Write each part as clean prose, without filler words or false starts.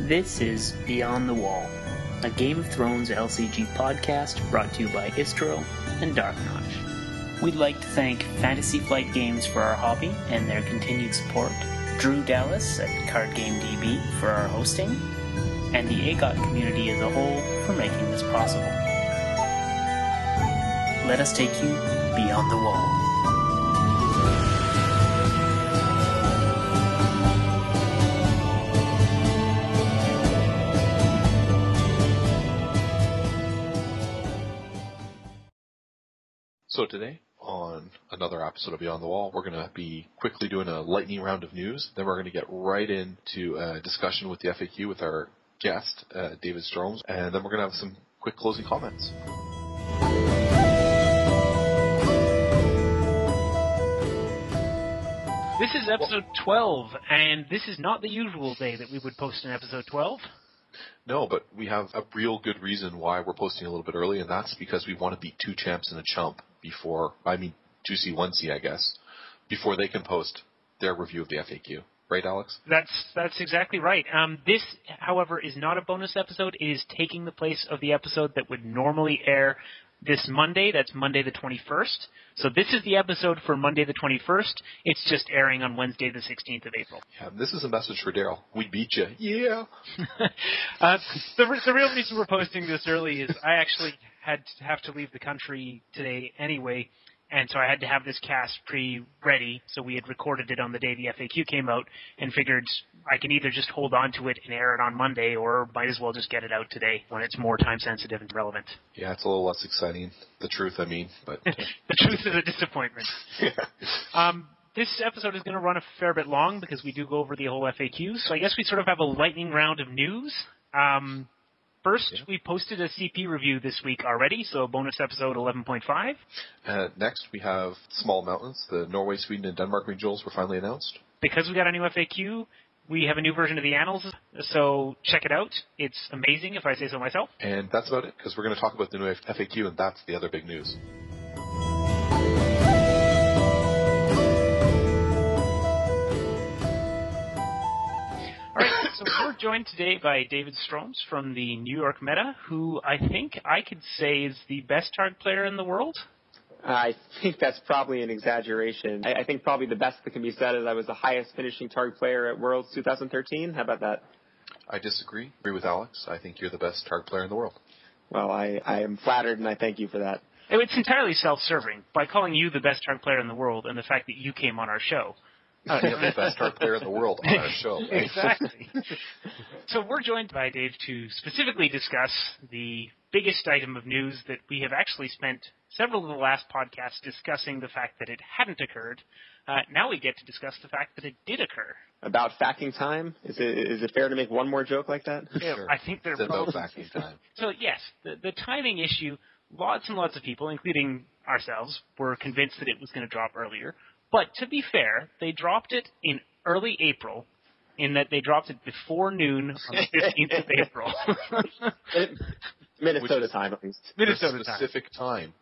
This is Beyond the Wall, a Game of Thrones LCG podcast brought to you by Istro and Dark Notch. We'd like to thank Fantasy Flight Games for our hobby and their continued support, Drew Dallas at Card Game DB for our hosting, and the AGOT community as a whole for making this possible. Let us take you beyond the wall. So today, on another episode of Beyond the Wall, we're going to be quickly doing a lightning round of news. Then we're going to get right into a discussion with the FAQ with our guest, David Stromes. And then we're going to have some quick closing comments. This is episode 12, and this is not the usual day that we would post an episode 12. No, but we have a real good reason why we're posting a little bit early, and that's because we want to beat two champs and a chump before, 2C, 1C, I guess, before they can post their review of the FAQ. Right, Alex? That's exactly right. This, however, is not a bonus episode. It is taking the place of the episode that would normally air this Monday. That's Monday the 21st. So this is the episode for Monday the 21st. It's just airing on Wednesday the 16th of April. Yeah, this is a message for Daryl. We beat you. Yeah. The real reason we're posting this early is I actually have to leave the country today anyway, and so I had to have this cast pre-ready, so we had recorded it on the day the FAQ came out and figured I can either just hold on to it and air it on Monday, or might as well just get it out today when it's more time-sensitive and relevant. Yeah, it's a little less exciting. The truth, I mean. But The truth is a disappointment. Yeah. This episode is going to run a fair bit long because we do go over the whole FAQ, so I guess we sort of have a lightning round of news. First, we posted a CP review this week already, so bonus episode 11.5. Next, we have Small Mountains. The Norway, Sweden, and Denmark regionals were finally announced. Because we got a new FAQ, we have a new version of the Annals, so check it out. It's amazing, if I say so myself. And that's about it, because we're going to talk about the new FAQ, and that's the other big news. So we're joined today by David Stromes from the New York Meta, who I think I could say is the best Targ player in the world. I think that's probably an exaggeration. I think probably the best that can be said is I was the highest finishing Targ player at Worlds 2013. How about that? I disagree. Agree with Alex. I think you're the best Targ player in the world. Well, I am flattered, and I thank you for that. It's entirely self-serving by calling you the best Targ player in the world and the fact that you came on our show. You're the best Targ player in the world on our show. Right? Exactly. So we're joined by Dave to specifically discuss the biggest item of news that we have actually spent several of the last podcasts discussing the fact that it hadn't occurred. Now we get to discuss the fact that it did occur. About facting time? Is it fair to make one more joke like that? Yeah, Sure. I think they're It's about both. facting time. So yes, the timing issue, lots and lots of people, including ourselves, were convinced that it was going to drop earlier. But to be fair, they dropped it in early April, in that they dropped it before noon on the 15th of April. Minnesota time, at least. Minnesota The time. specific time.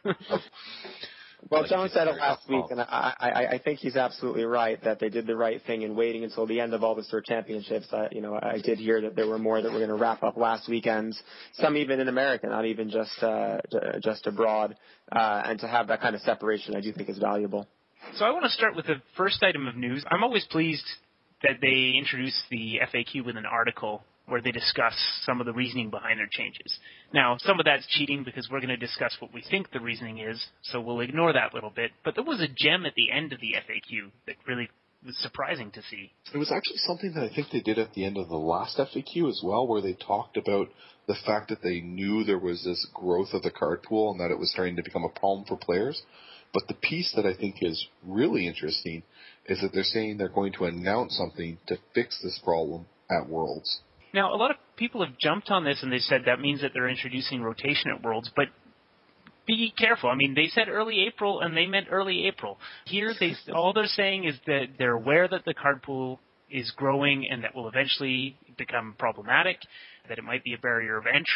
Well, John said it last week, and I think he's absolutely right that they did the right thing in waiting until the end of all the Tour Championships. I did hear that there were more that were going to wrap up last weekend, some even in America, not even just abroad. And to have that kind of separation, I do think is valuable. So I want to start with the first item of news. I'm always pleased that they introduce the FAQ with an article where they discuss some of the reasoning behind their changes. Now, some of that's cheating because we're going to discuss what we think the reasoning is, so we'll ignore that little bit. But there was a gem at the end of the FAQ that really was surprising to see. It was actually something that I think they did at the end of the last FAQ as well, where they talked about the fact that they knew there was this growth of the card pool and that it was starting to become a problem for players. But the piece that I think is really interesting is that they're saying they're going to announce something to fix this problem at Worlds. Now, a lot of people have jumped on this and they said that means that they're introducing rotation at Worlds, but be careful. I mean, they said early April and they meant early April. Here, all they're saying is that they're aware that the card pool is growing and that will eventually become problematic, that it might be a barrier of entry,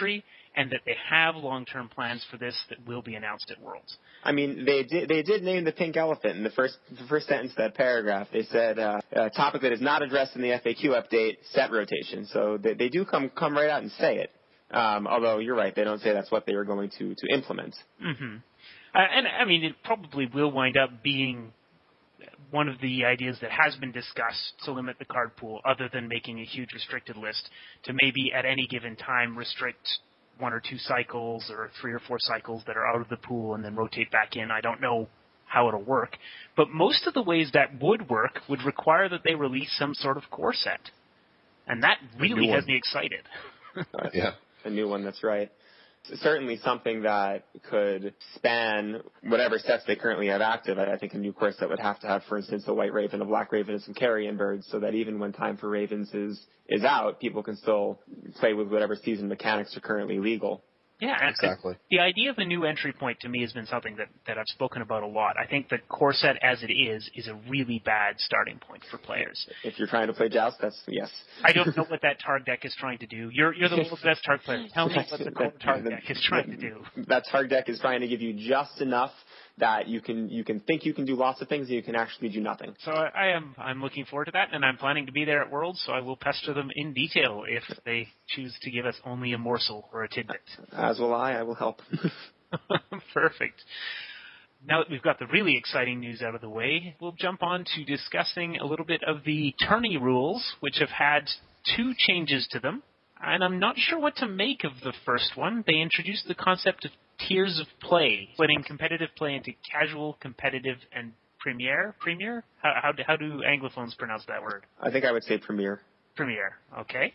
and that they have long-term plans for this that will be announced at Worlds. I mean, they did name the pink elephant in the first sentence of that paragraph. They said a topic that is not addressed in the FAQ update, set rotation. So they do come right out and say it. Although you're right, they don't say that's what they are going to implement. Mm-hmm. And I mean, it probably will wind up being one of the ideas that has been discussed to limit the card pool, other than making a huge restricted list, to maybe at any given time restrict 1 or 2 cycles or 3 or 4 cycles that are out of the pool and then rotate back in. I don't know how it'll work. But most of the ways that would work would require that they release some sort of core set. And that really has me excited. Yeah. A new one, that's right. Certainly something that could span whatever sets they currently have active. I think a new core set would have to have, for instance, a white raven, a black raven, and some carrion birds, so that even when time for ravens is out, people can still play with whatever season mechanics are currently legal. Yeah, exactly. The idea of a new entry point to me has been something that I've spoken about a lot. I think the core set as it is a really bad starting point for players. If you're trying to play Joust, that's yes. I don't know what that Targ deck is trying to do. You're the world's best Targ player. Tell me what the core Targ deck is trying to do. That Targ deck is trying to give you just enough that you can think you can do lots of things and you can actually do nothing. So I'm looking forward to that, and I'm planning to be there at Worlds, so I will pester them in detail if they choose to give us only a morsel or a tidbit. As will I will help. Perfect. Now that we've got the really exciting news out of the way, we'll jump on to discussing a little bit of the tourney rules, which have had 2 changes to them. And I'm not sure what to make of the first one. They introduced the concept of tiers of play, splitting competitive play into casual, competitive, and premier. Premier? How do Anglophones pronounce that word? I think I would say premier. Premier. Okay.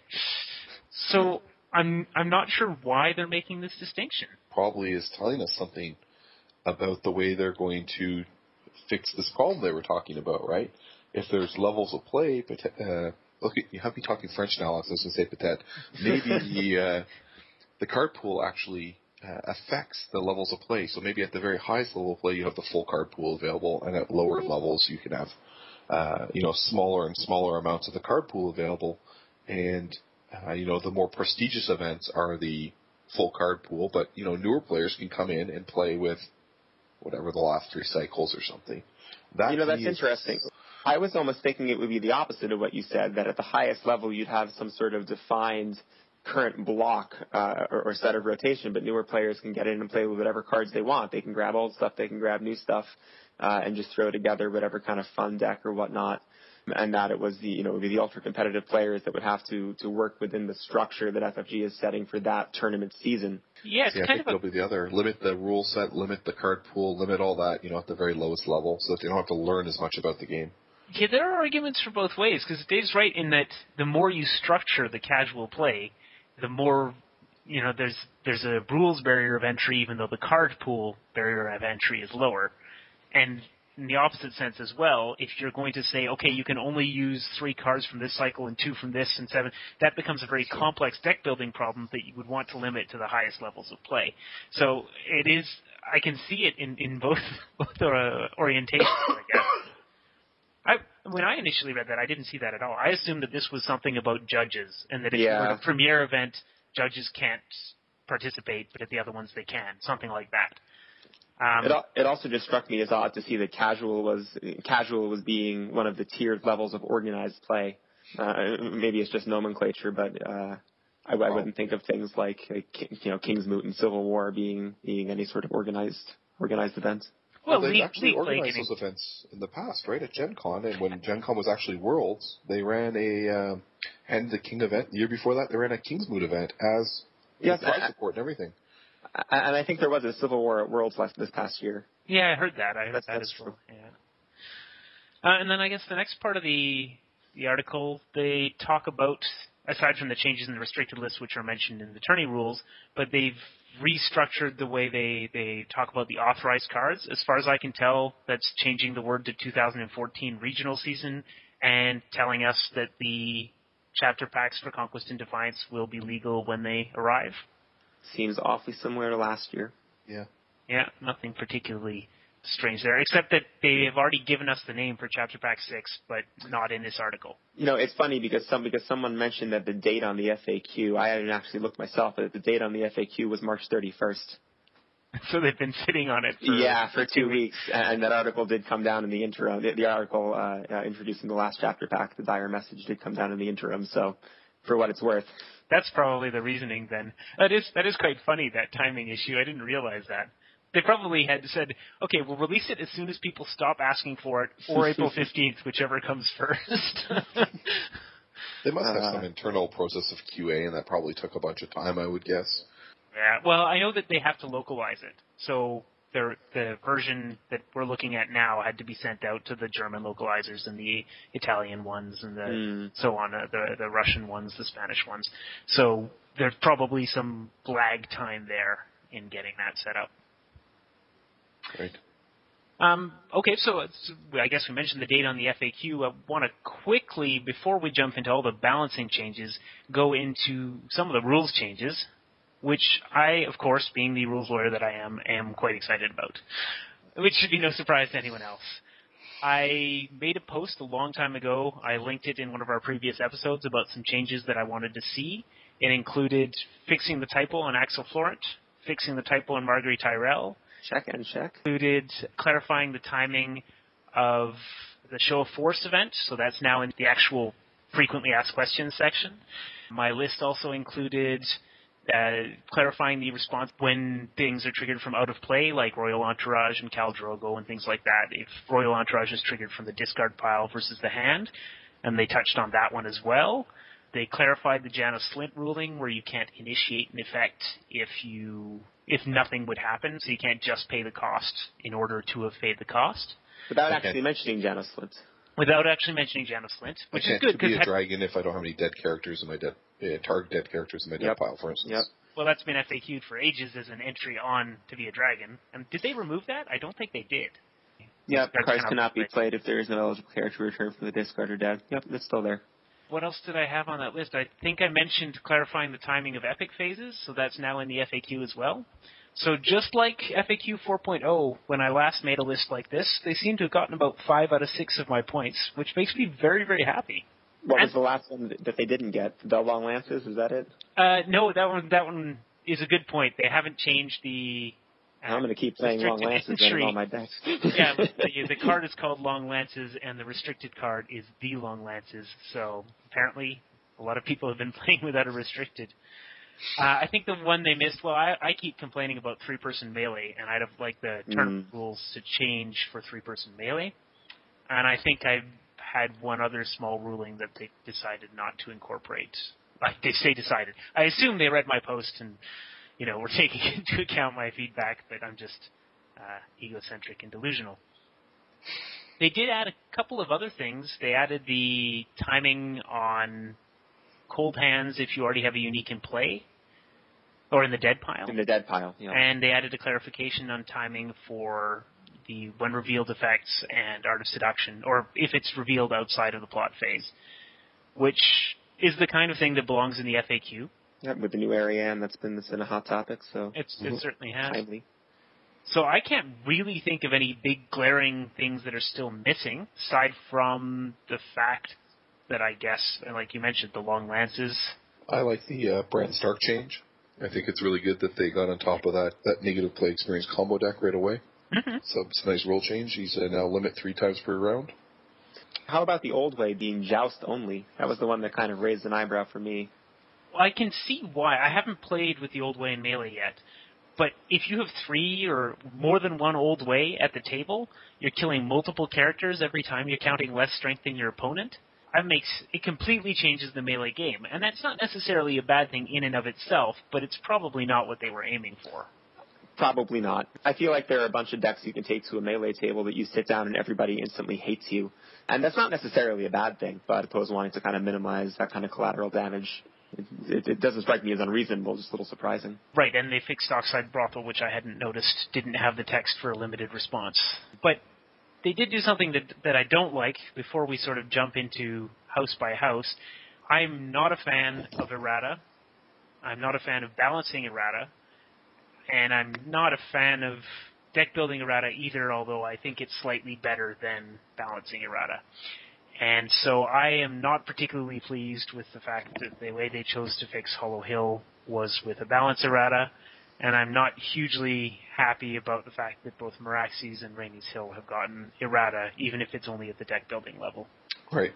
So I'm not sure why they're making this distinction. Probably is telling us something about the way they're going to fix this problem they were talking about, right? If there's levels of play, look, you have me talking French now, Alex. I was going to say peut-être. Maybe the card pool actually affects the levels of play. So maybe at the very highest level of play, you have the full card pool available, and at lower levels, you can have smaller and smaller amounts of the card pool available. And the more prestigious events are the full card pool, but newer players can come in and play with whatever the last 3 cycles or something. That's interesting. I was almost thinking it would be the opposite of what you said, that at the highest level you'd have some sort of defined current block or set of rotation, but newer players can get in and play with whatever cards they want. They can grab old stuff, they can grab new stuff, and just throw together whatever kind of fun deck or whatnot. And that it was the would be the ultra competitive players that would have to work within the structure that FFG is setting for that tournament season. Yes, I think they'll be the other. Limit the rule set, limit the card pool, limit all that, at the very lowest level, so that they don't have to learn as much about the game. Yeah, there are arguments for both ways, because Dave's right in that the more you structure the casual play, the more, there's a rules barrier of entry, even though the card pool barrier of entry is lower. And in the opposite sense as well, if you're going to say, okay, you can only use 3 cards from this cycle and 2 from this and 7, that becomes a very complex deck building problem that you would want to limit to the highest levels of play. So it is, I can see it in both orientations, I guess. When I initially read that, I didn't see that at all. I assumed that this was something about judges, and that if you were at a premier event, judges can't participate, but at the other ones they can, something like that. It also just struck me as odd to see that casual was being one of the tiered levels of organized play. Maybe it's just nomenclature, but I wouldn't think of things like King's Moot and Civil War being any sort of organized event. Well, they've actually organized those events in the past, right? At Gen Con, and when Gen Con was actually Worlds, they ran a Hand the King event. The year before that, they ran a King's Moot event as prize support and everything. And I think there was a Civil War at Worlds this past year. Yeah, I heard that. I heard that as well. Yeah. And then I guess the next part of the article, they talk about, aside from the changes in the restricted list, which are mentioned in the tourney rules, but they've restructured the way they talk about the authorized cards. As far as I can tell, that's changing the word to 2014 regional season and telling us that the chapter packs for Conquest and Defiance will be legal when they arrive. Seems awfully similar to last year. Yeah. Yeah, nothing particularly strange there, except that they have already given us the name for Chapter Pack 6, but not in this article. It's funny because someone mentioned that the date on the FAQ, I hadn't actually looked myself, but the date on the FAQ was March 31st. So they've been sitting on it for 2 weeks, and that article did come down in the interim. The article introducing the last Chapter Pack, the dire message, did come down in the interim, so for what it's worth. That's probably the reasoning then. That is quite funny, that timing issue. I didn't realize that. They probably had said, okay, we'll release it as soon as people stop asking for it, or April 15th, whichever comes first. They must have some internal process of QA, and that probably took a bunch of time, I would guess. Yeah, well, I know that they have to localize it. So the version that we're looking at now had to be sent out to the German localizers and the Italian ones and the so on, the Russian ones, the Spanish ones. So there's probably some lag time there in getting that set up. Right. Okay, so I guess we mentioned the date on the FAQ. I want to quickly, before we jump into all the balancing changes, go into some of the rules changes, which I, of course, being the rules lawyer that I am quite excited about, which should be no surprise to anyone else. I made a post a long time ago. I linked it in one of our previous episodes about some changes that I wanted to see. It included fixing the typo on Axel Florent, fixing the typo on Marguerite Tyrell. Check and check. Included clarifying the timing of the Show of Force event, so that's now in the actual frequently asked questions section. My list also included clarifying the response when things are triggered from out of play, like Royal Entourage and Khal Drogo and things like that. If Royal Entourage is triggered from the discard pile versus the hand, and they touched on that one as well. They clarified the Janos Slint ruling, where you can't initiate an effect if nothing would happen, so you can't just pay the cost in order to have paid the cost. Without actually mentioning Janos Slint. Without actually mentioning Janos Slint, which is good. I can't be a dragon if I don't have any dead characters in my target dead characters in my dead pile, for instance. Yep. Well, that's been FAQ'd for ages as an entry on to be a dragon. And did they remove that? I don't think they did. Yep, cards cannot be played if there is no eligible character returned from the discard or dead. Yep, it's still there. What else did I have on that list? I think I mentioned clarifying the timing of epic phases, so that's now in the FAQ as well. So just like FAQ 4.0, when I last made a list like this, they seem to have gotten about 5 out of 6 of my points, which makes me very, very happy. What was the last one that they didn't get? The Long Lances, is that it? No, that one is a good point. They haven't changed the... I'm going to keep playing Long Lances in all my decks. Yeah, the card is called Long Lances, and the restricted card is the Long Lances. So apparently, a lot of people have been playing without a restricted. I think the one they missed. Well, I keep complaining about 3-person melee, and I'd have liked the tournament rules to change for 3-person melee. And I think I had one other small ruling that they decided not to incorporate. They say decided. I assume they read my post and. We're taking into account my feedback, but I'm just egocentric and delusional. They did add a couple of other things. They added the timing on cold hands if you already have a unique in play, or in the dead pile. In the dead pile, yeah. And they added a clarification on timing for the when revealed effects and Art of Seduction, or if it's revealed outside of the plot phase, which is the kind of thing that belongs in the FAQ. Yeah, with the new Ariane, that's been a hot topic, so it certainly has. Timely. So I can't really think of any big glaring things that are still missing, aside from the fact that I guess, like you mentioned, the Long Lances. I like the Bran Stark change. I think it's really good that they got on top of that negative play experience combo deck right away. Mm-hmm. So it's a nice rule change. He's now limit 3 times per round. How about the old way being joust only? That was the one that kind of raised an eyebrow for me. I can see why. I haven't played with the Old Way in Melee yet. But if you have 3 or more than one Old Way at the table, you're killing multiple characters every time you're counting less strength than your opponent. It completely changes the Melee game. And that's not necessarily a bad thing in and of itself, but it's probably not what they were aiming for. Probably not. I feel like there are a bunch of decks you can take to a Melee table that you sit down and everybody instantly hates you. And that's not necessarily a bad thing, but I suppose wanting to kind of minimize that kind of collateral damage. It doesn't strike me as unreasonable, just a little surprising. Right, and they fixed Dockside Brothel, which I hadn't noticed didn't have the text for a limited response. But they did do something that I don't like before we sort of jump into house by house. I'm not a fan of errata. I'm not a fan of balancing errata. And I'm not a fan of deck building errata either, although I think it's slightly better than balancing errata. And so I am not particularly pleased with the fact that the way they chose to fix Hollow Hill was with a balance errata, and I'm not hugely happy about the fact that both Meraxes and Rainey's Hill have gotten errata, even if it's only at the deck building level. Right.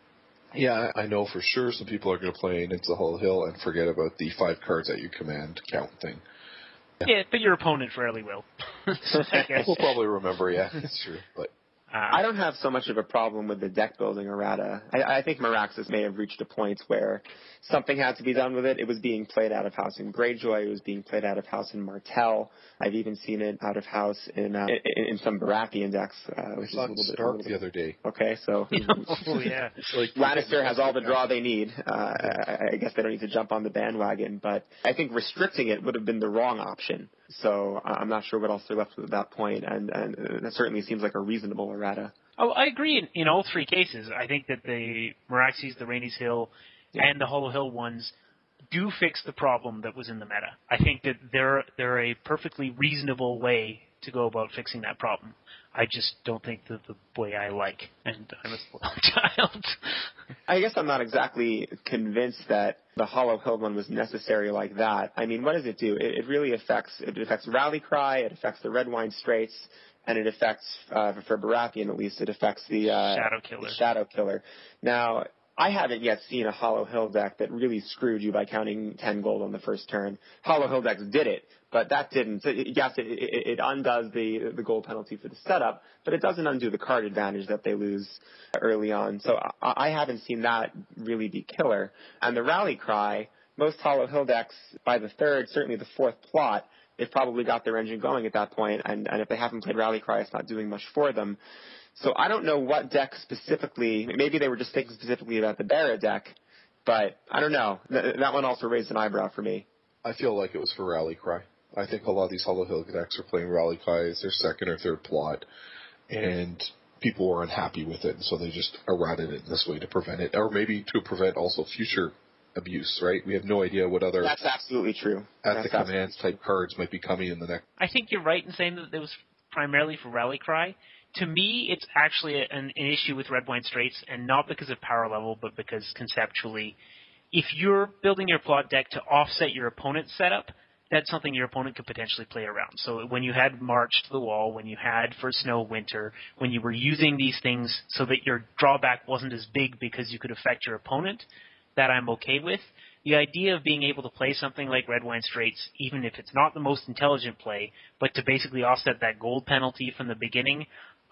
Yeah, I know for sure some people are going to play into Hollow Hill and forget about the 5 cards at your command count thing. Yeah, but your opponent rarely will. So I guess. We'll probably remember, yeah, it's true. But I don't have so much of a problem with the deck building errata. I think Meraxes may have reached a point where something had to be done with it. It was being played out of house in Greyjoy. It was being played out of house in Martell. I've even seen it out of house in some Baratheon decks, which is a little bit. Stark the other day. Okay, so oh yeah, like Lannister has all the draw they need. I guess they don't need to jump on the bandwagon, but I think restricting it would have been the wrong option. So I'm not sure what else they're left with at that point, and that certainly seems like a reasonable errata. Oh, I agree in all 3 cases. I think that the Meraxes, the Rainey's Hill, and the Hollow Hill ones do fix the problem that was in the meta. I think that they're a perfectly reasonable way to go about fixing that problem. I just don't think that the way I like, and I'm a spoiled child. I guess I'm not exactly convinced that the Hollow Hill one was necessary like that. I mean, what does it do? It really affects Rally Cry, it affects the Red Wine Straits, and it affects, for Baratheon at least, it affects the Shadow Killer. Now, I haven't yet seen a Hollow Hill deck that really screwed you by counting 10 gold on the first turn. Hollow Hill decks did it, but that didn't. Yes, it undoes the gold penalty for the setup, but it doesn't undo the card advantage that they lose early on. So I haven't seen that really be killer. And the Rally Cry, most Hollow Hill decks, by the third, certainly the fourth plot, they've probably got their engine going at that point, and if they haven't played Rally Cry, it's not doing much for them. So I don't know what deck specifically, maybe they were just thinking specifically about the Barra deck, but I don't know. That one also raised an eyebrow for me. I feel like it was for Rally Cry. I think a lot of these Hollow Hill decks are playing Rally Cry as their second or third plot, and people were unhappy with it, and so they just errated it in this way to prevent it, or maybe to prevent also future abuse, right? We have no idea what other... That's absolutely true. Commands type cards might be coming in the next... I think you're right in saying that it was primarily for Rally Cry. To me, it's actually an issue with Red Wine Straits, and not because of power level, but because conceptually, if you're building your plot deck to offset your opponent's setup, that's something your opponent could potentially play around. So when you had March to the Wall, when you had For Snow Winter, when you were using these things so that your drawback wasn't as big because you could affect your opponent, that I'm okay with. The idea of being able to play something like Red Wine Straits, even if it's not the most intelligent play, but to basically offset that gold penalty from the beginning,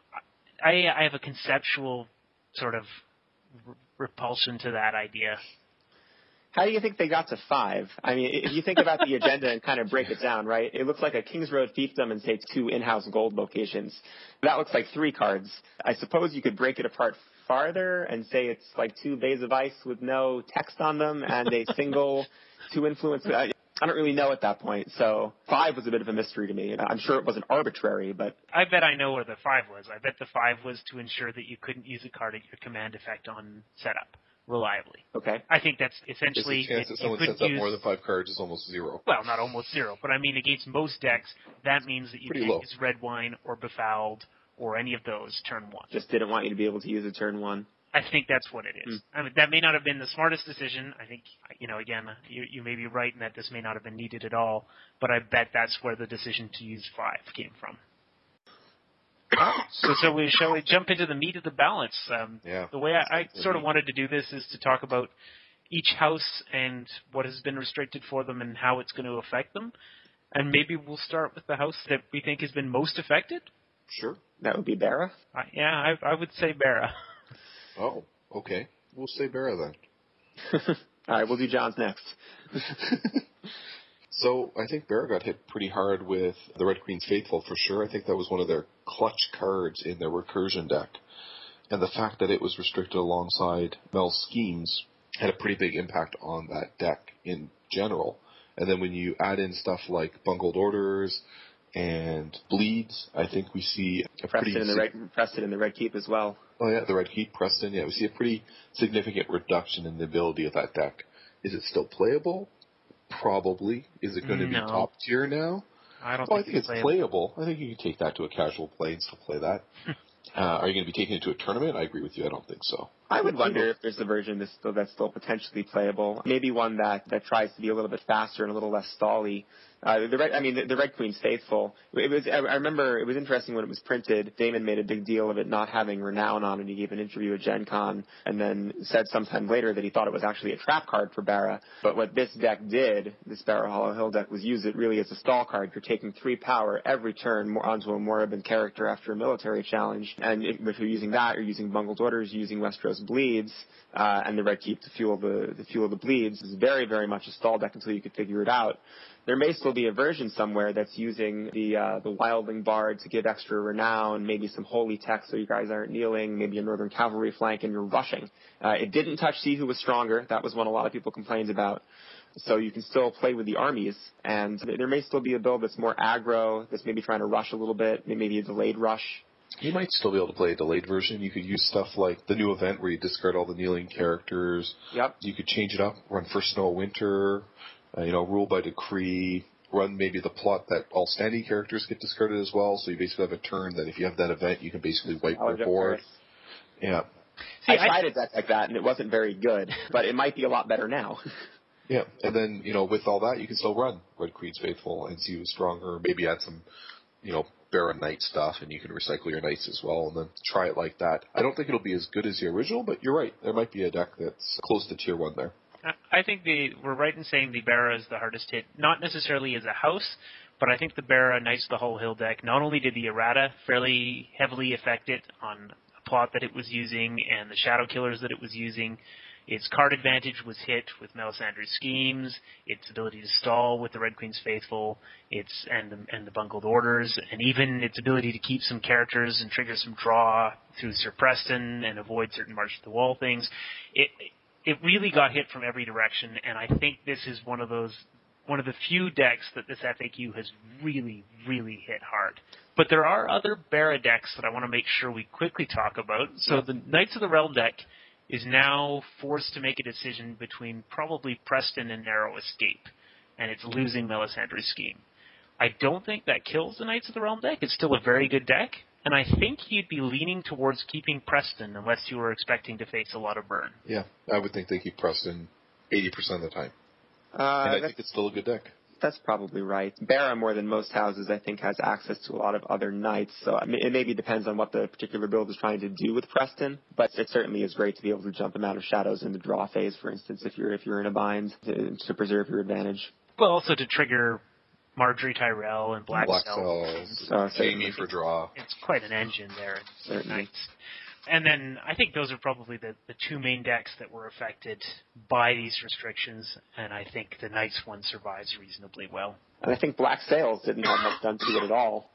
I have a conceptual sort of repulsion to that idea. How do you think they got to 5? I mean, if you think about the agenda and kind of break it down, right, it looks like a Kings Road fiefdom and, say, 2 in-house gold locations. That looks like 3 cards. I suppose you could break it apart farther and say it's like 2 Bays of Ice with no text on them and a single 2 influence. I don't really know at that point, so 5 was a bit of a mystery to me. I'm sure it wasn't arbitrary, but... I bet I know where the 5 was. I bet the 5 was to ensure that you couldn't use a card at your command effect on setup reliably. Okay. I think that's essentially... The chance that someone sets up more than 5 cards is almost 0. Well, not almost 0, but I mean against most decks, that means that you can't use Red Wine or Befouled or any of those turn 1. Just didn't want you to be able to use a turn 1. I think that's what it is. I mean, that may not have been the smartest decision. I think, again, you may be right in that this may not have been needed at all, but I bet that's where the decision to use 5 came from. So shall we jump into the meat of the balance? The way I sort of wanted to do this is to talk about each house and what has been restricted for them and how it's going to affect them. And maybe we'll start with the house that we think has been most affected. Sure. That would be Barra? I would say Barra. Oh, okay. We'll say Barra then. All right, we'll do John's next. So I think Barra got hit pretty hard with the Red Queen's Faithful for sure. I think that was one of their clutch cards in their recursion deck. And the fact that it was restricted alongside Mel's Schemes had a pretty big impact on that deck in general. And then when you add in stuff like Bungled Orders and Bleeds, I think we see a Preston in the Red Keep as well. Oh yeah, the Red Keep, Preston. Yeah, we see a pretty significant reduction in the ability of that deck. Is it still playable? Probably. Is it going to be top tier now? I don't think it's playable. I think you can take that to a casual play and still play that. Are you going to be taking it to a tournament? I agree with you. I don't think so. I would wonder if there's a version that's still potentially playable. Maybe one that tries to be a little bit faster and a little less stally. The Red Queen's Faithful. I remember it was interesting when it was printed. Damon made a big deal of it not having Renown on it. He gave an interview at Gen Con and then said sometime later that he thought it was actually a trap card for Barra. But what this deck did, this Barra Hollow Hill deck, was use it really as a stall card. You're taking 3 power every turn onto a Moribund character after a military challenge. And if you're using that, you're using Bungled Orders, you're using Westeros Bleeds, and the Red Keep to fuel the bleeds. It's very, very much a stall deck until you could figure it out. There may still be a version somewhere that's using the Wildling Bard to give extra renown, maybe some holy text so you guys aren't kneeling, maybe a Northern Cavalry flank and you're rushing. It didn't touch See Who Was Stronger. That was one a lot of people complained about. So you can still play with the armies, and there may still be a build that's more aggro, that's maybe trying to rush a little bit, maybe a delayed rush. You might still be able to play a delayed version. You could use stuff like the new event where you discard all the kneeling characters. Yep. You could change it up, run First Snow Winter, rule by decree, run maybe the plot that all standing characters get discarded as well. So you basically have a turn that if you have that event, you can basically wipe your board. Yeah. See, I tried a deck like that, and it wasn't very good, but it might be a lot better now. Yeah, and then, with all that, you can still run Red Queen's Faithful and See Who's Stronger, maybe add some, Baron Knight stuff, and you can recycle your Knights as well, and then try it like that. I don't think it'll be as good as the original, but you're right. There might be a deck that's close to Tier 1 there. I think we're right in saying the Barra is the hardest hit, not necessarily as a house, but I think the Barra Knights of the Hollow Hill deck, not only did the errata fairly heavily affect it on a plot that it was using and the Shadow Killers that it was using, its card advantage was hit with Melisandre's schemes, its ability to stall with the Red Queen's Faithful, and the Bungled Orders, and even its ability to keep some characters and trigger some draw through Sir Preston and avoid certain March to the Wall things. It really got hit from every direction, and I think this is one of the few decks that this FAQ has really, really hit hard. But there are other Barra decks that I want to make sure we quickly talk about. So the Knights of the Realm deck is now forced to make a decision between probably Preston and Narrow Escape, and it's losing Melisandre's scheme. I don't think that kills the Knights of the Realm deck. It's still a very good deck, and I think you'd be leaning towards keeping Preston unless you were expecting to face a lot of burn. Yeah, I would think they keep Preston 80% of the time. And I think it's still a good deck. That's probably right. Barra, more than most houses, I think, has access to a lot of other knights. So it maybe depends on what the particular build is trying to do with Preston. But it certainly is great to be able to jump him out of shadows in the draw phase, for instance, if you're in a bind to preserve your advantage. Well, also to trigger Marjorie Tyrell and Black Cells, Jamie for draw. It's quite an engine there. Certainly. Knights. And then I think those are probably the two main decks that were affected by these restrictions, and I think the Knights one survives reasonably well. And I think Black Sails didn't have much done to it at all.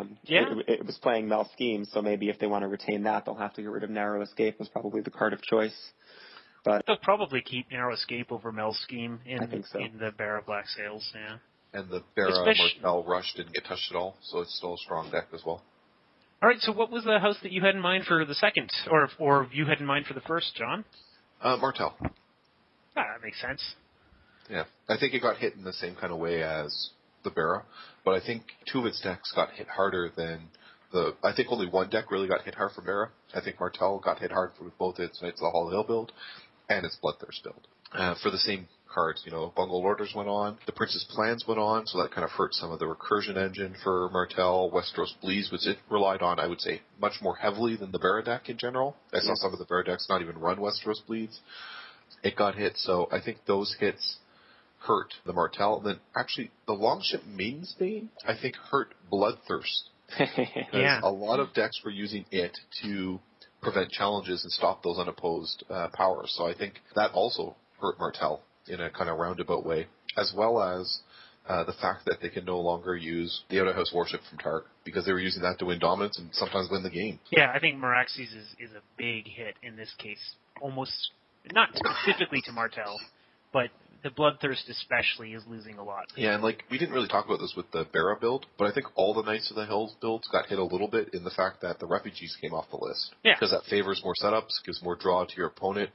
It was playing Mel Scheme, so maybe if they want to retain that, they'll have to get rid of Narrow Escape was probably the card of choice. But they'll probably keep Narrow Escape over Mel Scheme in the Barra Black Sails, yeah. And the Barra Martel Rush didn't get touched at all, so it's still a strong deck as well. All right, so what was the house that you had in mind for the second, or you had in mind for the first, John? Martel. That makes sense. Yeah, I think it got hit in the same kind of way as the Barra, but I think two of its decks got hit harder than I think only one deck really got hit hard for Barra. I think Martel got hit hard for both its Knights of the Hollow Hill build and its Bloodthirst build. For the same cards, Bungled Orders went on, the Prince's Plans went on, so that kind of hurt some of the recursion engine for Martel. Westeros Bleeds, which it relied on, I would say, much more heavily than the Barra deck in general. I saw some of the Barra decks not even run Westeros Bleeds. It got hit, so I think those hits hurt the Martel. And then, actually, the Longship Maiden's Bane, I think, hurt Bloodthirst. Because a lot of decks were using it to prevent challenges and stop those unopposed powers. So I think that also hurt Martel in a kind of roundabout way, as well as the fact that they can no longer use the Out-of-House Warship from Targ, because they were using that to win dominance and sometimes win the game. Yeah, I think Meraxes is a big hit in this case, almost, not specifically to Martel, but the Bloodthirst especially is losing a lot. Yeah, and we didn't really talk about this with the Barra build, but I think all the Knights of the Hills builds got hit a little bit in the fact that the Refugees came off the list. Yeah. Because that favors more setups, gives more draw to your opponent,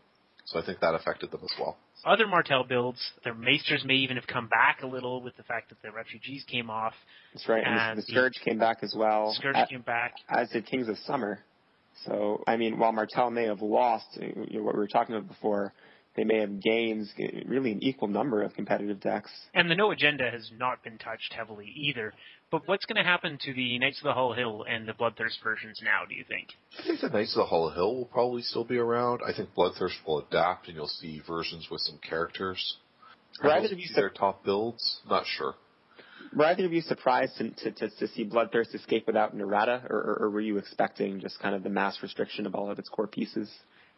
So I think that affected them as well. Other Martell builds, their Maesters may even have come back a little with the fact that the Refugees came off. That's right, and the Scourge came back as well. Scourge came back. As did Kings of Summer. So, I mean, while Martell may have lost, what we were talking about before, they may have gained really an equal number of competitive decks. And the No Agenda has not been touched heavily either. But what's going to happen to the Knights of the Hollow Hill and the Bloodthirst versions now, do you think? I think the Knights of the Hollow Hill will probably still be around. I think Bloodthirst will adapt, and you'll see versions with some characters. Are those their top builds? Not sure. Were either of you surprised to see Bloodthirst escape without Narada, or were you expecting just kind of the mass restriction of all of its core pieces?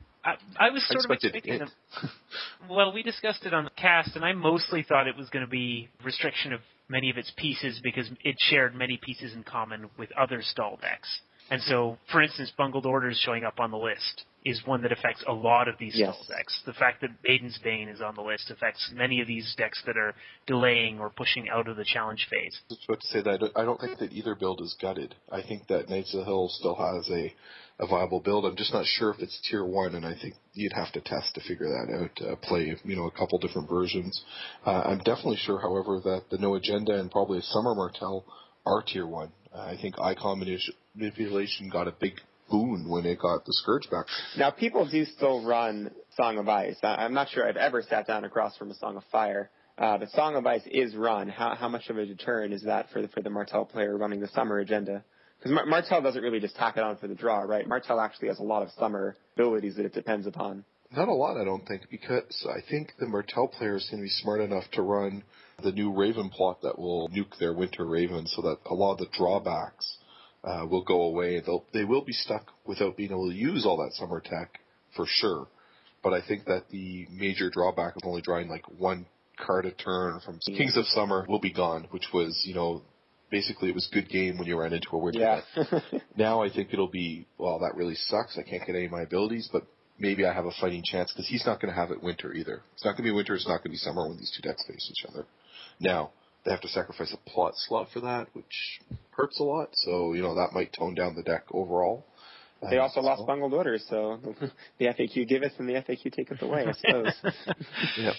I was sort of expecting them. Well, we discussed it on the cast, and I mostly thought it was going to be restriction of many of its pieces because it shared many pieces in common with other stall decks. And so, for instance, Bungled Orders showing up on the list is one that affects a lot of these stall decks. The fact that Maiden's Bane is on the list affects many of these decks that are delaying or pushing out of the challenge phase. I was about to say that I don't think that either build is gutted. I think that Knights of the Hill still has a viable build. I'm just not sure if it's tier 1, and I think you'd have to test to figure that out, play a couple different versions. I'm definitely sure, however, that the No Agenda and probably a Summer Martell are tier 1. I think Icon Manipulation got a big boon when it got the Scourge back. Now, people do still run Song of Ice. I'm not sure I've ever sat down across from a Song of Fire. But Song of Ice is run. How much of a deterrent is that for the Martell player running the Summer Agenda? Because Martell doesn't really just tack it on for the draw, right? Martell actually has a lot of Summer abilities that it depends upon. Not a lot, I don't think, because I think the Martell player is going to be smart enough to run the new Raven plot that will nuke their Winter Raven so that a lot of the drawbacks will go away. They will be stuck without being able to use all that Summer tech, for sure. But I think that the major drawback of only drawing like one card a turn from Kings of Summer will be gone, which was, basically it was good game when you ran into a winter deck. Now I think it'll be, well, that really sucks. I can't get any of my abilities, but maybe I have a fighting chance because he's not going to have it winter either. It's not going to be winter, it's not going to be summer when these two decks face each other. Now, they have to sacrifice a plot slot for that, which hurts a lot, so, that might tone down the deck overall. They also lost Bungled Orders, so the FAQ give us and the FAQ take us away, I suppose. Yeah.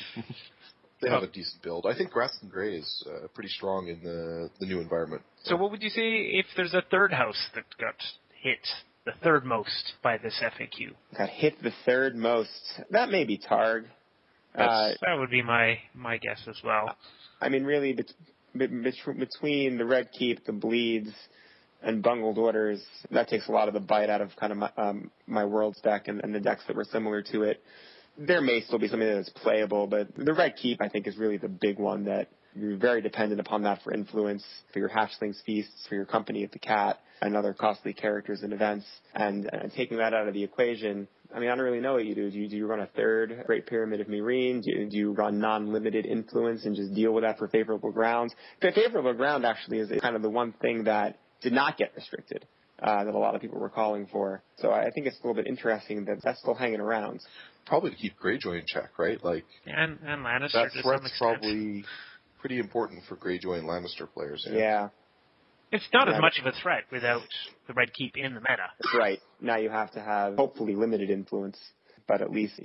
They have a decent build. I think Graston Grey is pretty strong in the new environment. So what would you say if there's a third house that got hit the third most by this FAQ? Got hit the third most. That may be Targ. That would be my guess as well. I mean, really, between the Red Keep, the Bleeds, and Bungled Orders, that takes a lot of the bite out of kind of my Worlds deck and the decks that were similar to it. There may still be something that's playable, but the Red Keep, I think, is really the big one that you're very dependent upon that for influence, for your Hatchlings Feasts, for your Company of the Cat, and other costly characters and events. And taking that out of the equation, I mean, I don't really know what you do. Do you run a third Great Pyramid of Meereen? Do you run non-limited influence and just deal with that for favorable grounds? The favorable ground actually is kind of the one thing that did not get restricted. That a lot of people were calling for. So I think it's a little bit interesting that that's still hanging around. Probably to keep Greyjoy in check, right? And Lannister that to threat's some extent. Probably pretty important for Greyjoy and Lannister players. Yeah. It's not as much of a threat without the Red Keep in the meta. That's right. Now you have to have, hopefully, limited influence. But at least,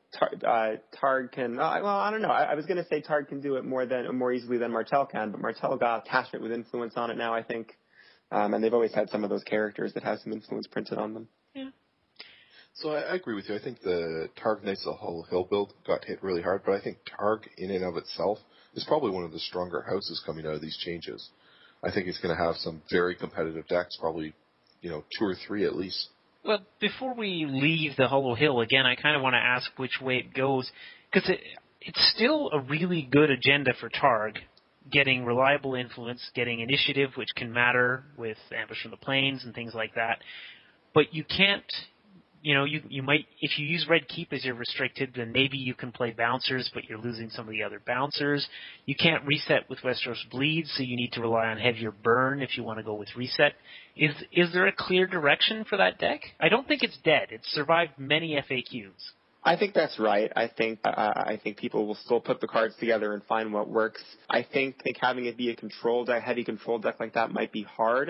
Targ can, I don't know. I was going to say Targ can do it more easily than Martell can, but Martell got attachment with influence on it now, I think. And they've always had some of those characters that have some influence printed on them. Yeah. So I agree with you. I think the Targ Knights of the Hollow Hill build got hit really hard, but I think Targ in and of itself is probably one of the stronger houses coming out of these changes. I think it's going to have some very competitive decks, probably, 2 or 3 at least. Well, before we leave the Hollow Hill, again, I kind of want to ask which way it goes, because it's still a really good agenda for Targ, getting reliable influence, getting initiative, which can matter with Ambush from the Plains and things like that. But you can't, you might, if you use Red Keep as your restricted, then maybe you can play bouncers, but you're losing some of the other bouncers. You can't reset with Westeros Bleed, so you need to rely on heavier burn if you want to go with reset. Is there a clear direction for that deck? I don't think it's dead. It's survived many FAQs. I think that's right. I think people will still put the cards together and find what works. I think having it be a heavy control deck like that might be hard.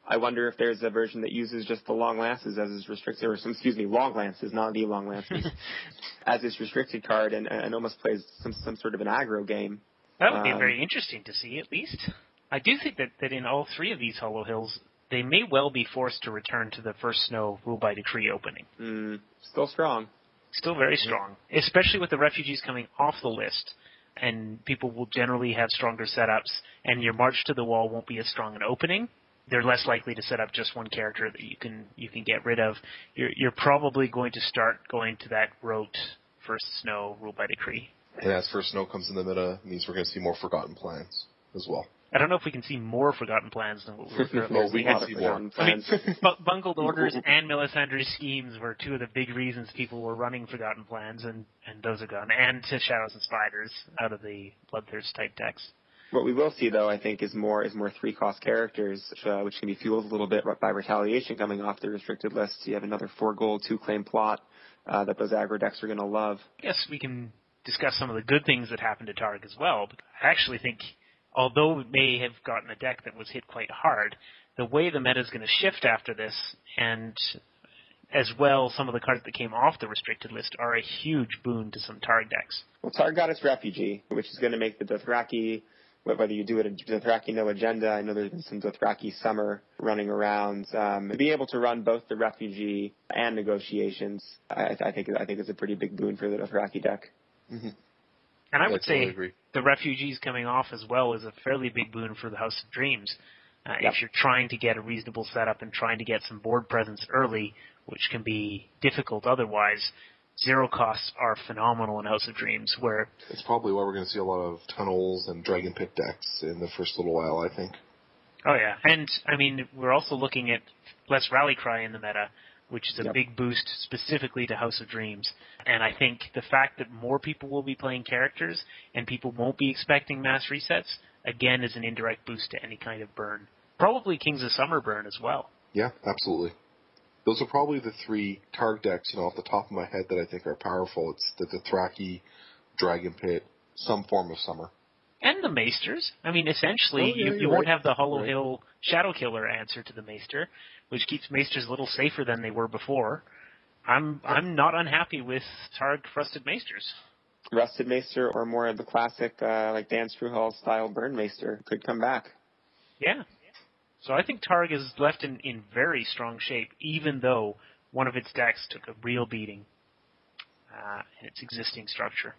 I wonder if there's a version that uses just the long lances as its restricted, long lances, not the long lances, as its restricted card, and almost plays some sort of an aggro game. That would be very interesting to see, at least. I do think that in all three of these Hollow Hills, they may well be forced to return to the first snow rule by decree opening. Still strong. Still very strong, especially with the refugees coming off the list, and people will generally have stronger setups, and your march to the wall won't be as strong an opening. They're less likely to set up just one character that you can get rid of. You're probably going to start going to that rote first snow rule by decree. And as first snow comes in the meta, it means we're going to see more Forgotten Plans as well. I don't know if we can see more Forgotten Plans than what we're currently seeing. We can see more. I mean, Bungled Orders and Melisandre's Schemes were two of the big reasons people were running Forgotten Plans, and those are gone. And to Shadows and Spiders out of the Bloodthirst type decks. What we will see, though, I think, is more 3-cost characters, which can be fueled a little bit by Retaliation coming off the restricted list. You have another 4-gold, 2-claim plot that those aggro decks are going to love. I guess we can discuss some of the good things that happened to Targ as well. I actually think, although it may have gotten a deck that was hit quite hard, the way the meta is going to shift after this, and as well some of the cards that came off the restricted list, are a huge boon to some Targ decks. Well, Targ got its Refugee, which is going to make the Dothraki, whether you do it in Dothraki No Agenda, I know there's been some Dothraki Summer running around, be able to run both the Refugee and Negotiations, I think is a pretty big boon for the Dothraki deck. Mm-hmm. And I would say the Refugees coming off as well is a fairly big boon for the House of Dreams. If you're trying to get a reasonable setup and trying to get some board presence early, which can be difficult otherwise, 0 costs are phenomenal in House of Dreams. Where it's probably why we're going to see a lot of Tunnels and Dragon Pit decks in the first little while, I think. Oh yeah, and I mean we're also looking at less Rally Cry in the meta, which is a big boost specifically to House of Dreams. And I think the fact that more people will be playing characters and people won't be expecting mass resets, again, is an indirect boost to any kind of burn. Probably Kings of Summer burn as well. Yeah, absolutely. Those are probably the 3 Targ decks, off the top of my head that I think are powerful. It's the Dothraki, Dragon Pit, some form of Summer. And the Maesters. I mean, essentially, you won't have the Hollow Hill Shadow Killer answer to the Maester, which keeps Maesters a little safer than they were before. I'm not unhappy with Targ Rusted Maesters. Rusted Maester or more of the classic, like Dan Struhall style Burn Maester could come back. Yeah. So I think Targ is left in very strong shape, even though one of its decks took a real beating in its existing structure.